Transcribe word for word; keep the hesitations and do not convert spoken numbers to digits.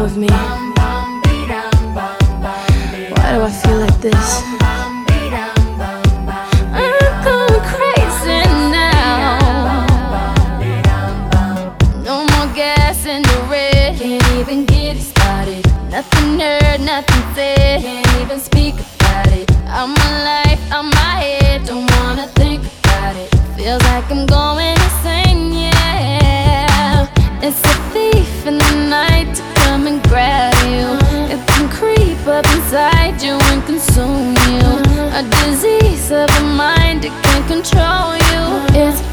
wrong with me? Why do I feel like this? I'm going crazy now. No more gas in the red. Can't even get it started. Nothing heard, nothing said. Can't even speak about it. I'm my life, I'm my head. Don't wanna think about it. Feels like I'm going insane, yeah. It's a thief in the night to come and grab you. It can creep up inside you and consume you. A disease of the mind, it can control you. It's